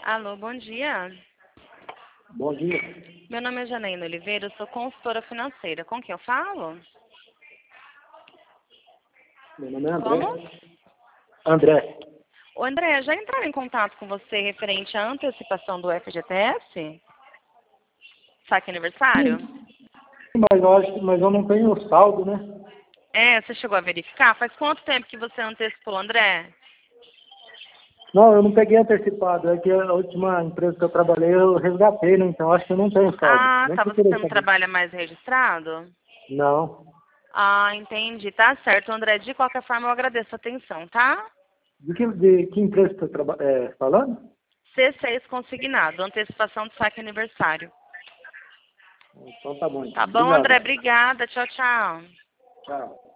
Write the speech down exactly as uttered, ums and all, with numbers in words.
Alô, bom dia. Bom dia. Meu nome é Janaína Oliveira, eu sou consultora financeira. Com quem eu falo? Meu nome é André. Como? André. Ô, André, já entraram em contato com você referente à antecipação do F G T S? Saque aniversário? Sim, mas eu, acho, mas eu não tenho saldo, né? É, você chegou a verificar? Faz quanto tempo que você antecipou, André? Não, eu não peguei antecipado. É que a última empresa que eu trabalhei eu resgatei, né? Então acho que eu não tenho saldo. Ah, Nem tá, que eu você queria não saber. trabalha mais registrado? Não. Ah, entendi. Tá certo, André. De qualquer forma, eu agradeço a atenção, tá? De que, de que empresa você está é, falando? C seis consignado, antecipação do saque aniversário. Então tá bom, então. Tá bom, Obrigado. André? Obrigada. Tchau, tchau. Tchau.